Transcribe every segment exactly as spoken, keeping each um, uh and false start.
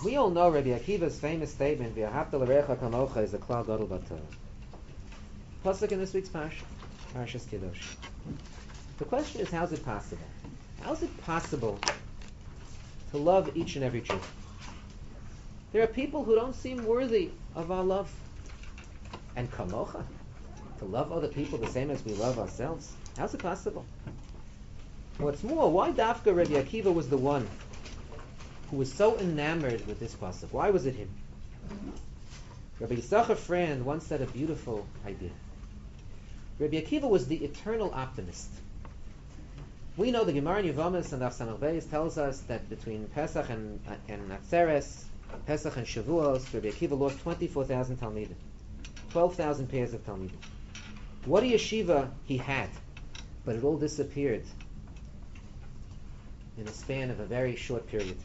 We all know Rabbi Akiva's famous statement, "V'ahavta l'recha kamocha," is a klal gadol b'Torah. Pasuk in this week's parsha, Parshas Kiddush. The question is, how is it possible? How is it possible to love each and every Jew? There are people who don't seem worthy of our love. And kamocha, to love other people the same as we love ourselves, how's it possible? What's more, why Dafka Rabbi Akiva was the one who was so enamored with this pasuk? Why was it him? Rabbi Yisachar Frand once said a beautiful idea. Rabbi Akiva was the eternal optimist. We know the Gemara in Yevamos and Daf Samach Beis tells us that between Pesach and, and Atzeres, Pesach and Shavuos, Rabbi Akiva lost twenty-four thousand Talmidim, twelve thousand pairs of Talmidim. What a yeshiva he had, but it all disappeared in a span of a very short period.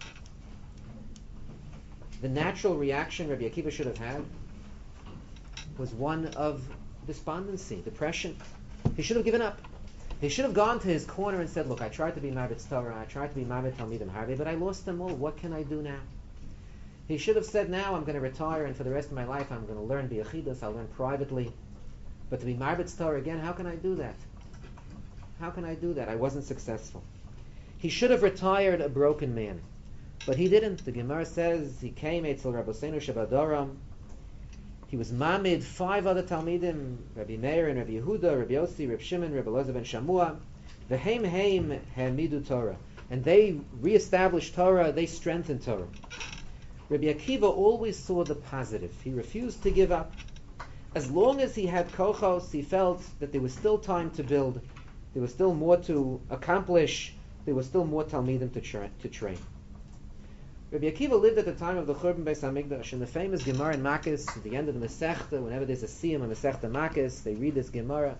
The natural reaction Rabbi Akiva should have had was one of despondency, depression. He should have given up. He should have gone to his corner and said, look, I tried to be Ma'abed Torah, I tried to be Ma'abed Talmidim Harvey, but I lost them all. What can I do now? He should have said, now I'm going to retire, and for the rest of my life I'm going to learn B'Yechidus, I'll learn privately. But to be Ma'abed Torah again, how can I do that? How can I do that? I wasn't successful. He should have retired a broken man. But he didn't. The Gemara says he came Eitzel Rabbeinu Shebadoram. He was Mamid, five other Talmidim, Rabbi Meir and Rabbi Yehuda, Rabbi Yossi, Rabbi Shimon, Rabbi Elazar ben Shamua. The Heim Heim Hamidu Torah. And they reestablished Torah, they strengthened Torah. Rabbi Akiva always saw the positive. He refused to give up. As long as he had kochos, he felt that there was still time to build, there was still more to accomplish, there was still more Talmidim to, tra- to train. Rabbi Akiva lived at the time of the Churban Beis HaMikdash. In the famous Gemara in Makis, at the end of the Masechta, whenever there's a siyum, a Masechta Makis, they read this Gemara.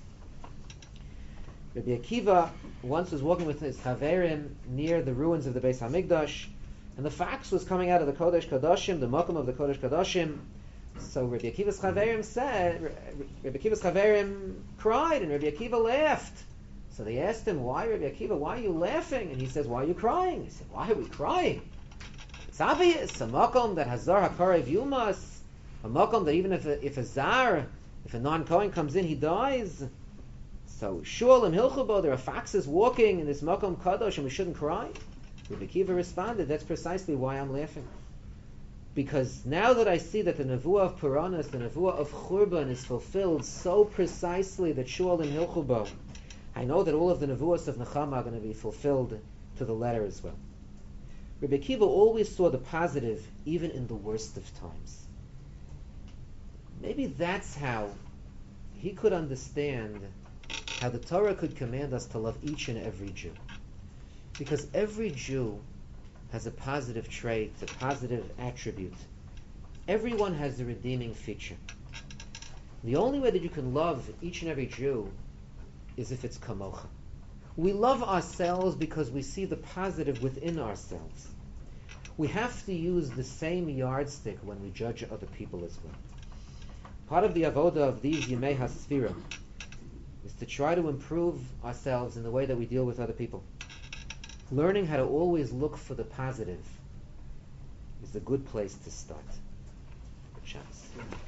Rabbi Akiva once was walking with his Chaverim near the ruins of the Beis HaMikdash, and the fax was coming out of the Kodesh Kodashim, the Mokum of the Kodesh Kodashim. So Rabbi Akiva's Chaverim said, Rabbi Akiva's Chaverim cried, and Rabbi Akiva laughed. So they asked him, why, Rabbi Akiva, why are you laughing? And he says, why are you crying? He said, why are we crying? It's obvious, a Mokum that has Zar HaKarev Yumas, a Mokum that even if a, if a Zar, if a non-Kohen comes in, he dies. So Shul and Hilchubo, there are faxes walking in this Mokum Kadosh, and we shouldn't cry. Rabbi Akiva responded, that's precisely why I'm laughing. Because now that I see that the Nevuah of Puranas, the Nevuah of Churban is fulfilled so precisely that Shul and Hilchubo, I know that all of the Nevuahs of Nechama are going to be fulfilled to the letter as well. Rabbi Akiva always saw the positive even in the worst of times. Maybe that's how he could understand how the Torah could command us to love each and every Jew. Because every Jew has a positive trait, a positive attribute. Everyone has a redeeming feature. The only way that you can love each and every Jew is if it's kamocha. We love ourselves because we see the positive within ourselves. We have to use the same yardstick when we judge other people as well. Part of the avoda of these Yemei HaSfira is to try to improve ourselves in the way that we deal with other people. Learning how to always look for the positive is a good place to start. Good chance.